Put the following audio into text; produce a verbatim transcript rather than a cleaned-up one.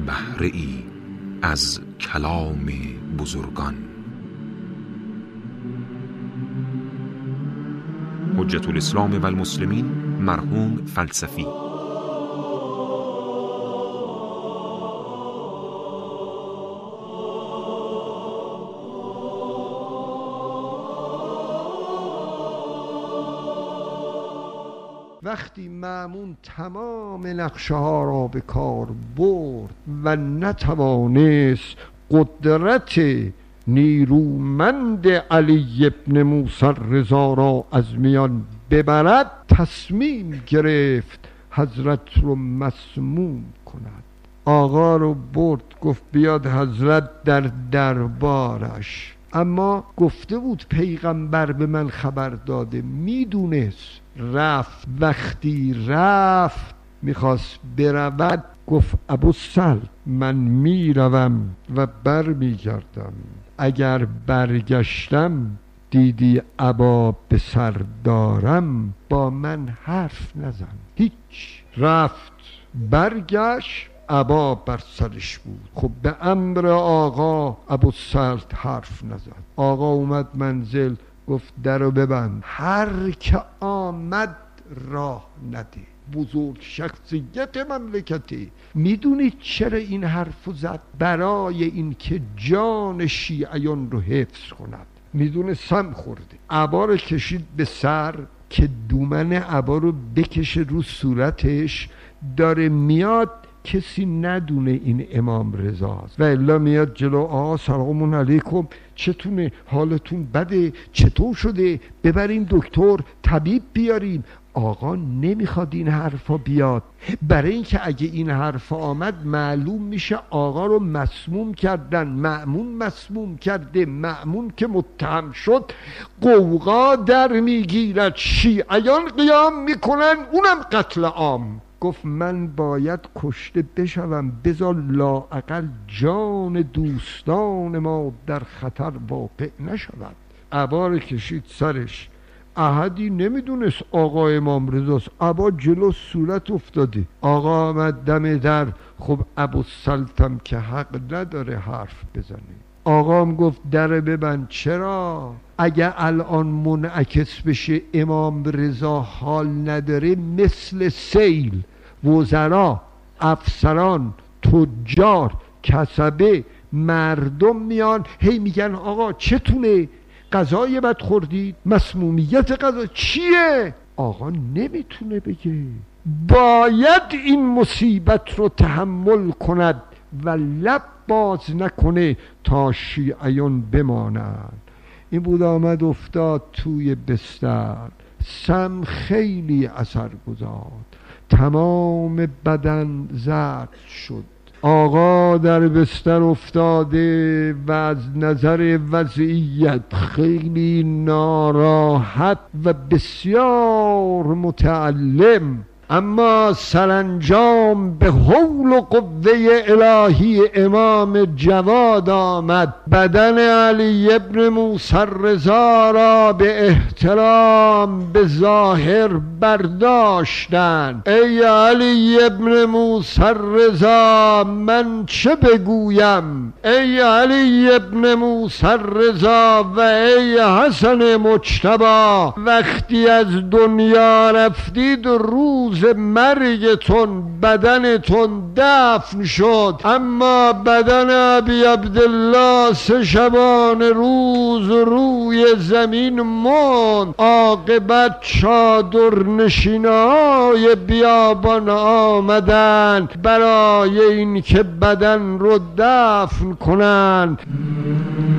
بهره ای از کلام بزرگان. حجت الاسلام و المسلمین مرحوم فلسفی. وقتی مأمون تمام نقشه ها را به کار برد و نتوانست قدرت نیرومند علی ابن موسی رضا را از میان ببرد، تصمیم گرفت حضرت رو مسموم کند. آقا رو برد، گفت بیاد حضرت در دربارش. اما گفته بود پیغمبر به من خبر داده، میدونست. رفت. وقتی رفت میخواست برود، گفت ابوالسهل من میروم و بر میگردم. اگر برگشتم دیدی ابا به سر دارم، با من حرف نزن. هیچ. رفت برگشت، ابا بر سرش بود. خب به امر آقا ابوالسهل حرف نزد. آقا اومد منزل، گفت درو ببند، هر که آمد راه نده. بزرگ شخصیت مملکتی. میدونید چرا این حرفو زد؟ برای این که جان شیعیان رو حفظ کند. میدونه سم خورده. عبا رو کشید به سر که دومن عبا رو بکشه رو صورتش، داره میاد کسی ندونه این امام رضاست. و الا میاد جلو، آقا سلام علیکم، چتونه؟ حالتون بده؟ چطور شده؟ ببرین دکتر، طبیب بیارین. آقا نمیخواد این حرفا بیاد، برای اینکه اگه این حرفا آمد معلوم میشه آقا رو مسموم کردن. مأمون مسموم کرده. مأمون که متهم شد قوقا در میگیرد، شیعیان قیام میکنن، اونم قتل عام. گفت من باید کشته بشوم، بذار لااقل جان دوستان ما در خطر واقع نشود. عبا کشید سرش. احدی نمیدونست آقا امام رضاست. عبا جلو صورت افتاده. آقا آمد دم در. خب ابوالسلطم که حق نداره حرف بزنه. آقا هم گفت در ببند. چرا؟ اگه الان منعکس بشه امام رضا حال نداره، مثل سیل وزرا، افسران، تجار، کسبه، مردم میان هی میگن آقا چتونه؟ غذای بد خوردید؟ مسمومیت غذا چیه؟ آقا نمیتونه بگه. باید این مصیبت رو تحمل کند و لب باز نکنه تا شیعیان بمانند. این بود آمد افتاد توی بستر. سم خیلی اثر گذاشت. تمام بدن زرد شد. آقا در بستر افتاده و از نظر وضعیت خیلی ناراحت و بسیار متألم، اما سرانجام به حول و قوه الهی امام جواد آمد. بدن علی ابن موسی رضا را به احترام به ظاهر برداشتند. ای علی ابن موسی رضا من چه بگویم؟ ای علی ابن موسی رضا و ای حسن مجتبی، وقتی از دنیا رفتید روز مرگتون بدنتون دفن شد، اما بدن ابی عبدالله سه شبانه روز روی زمین موند. عاقبت چادر نشینای بیابان آمدن برای این که بدن رو دفن کنند.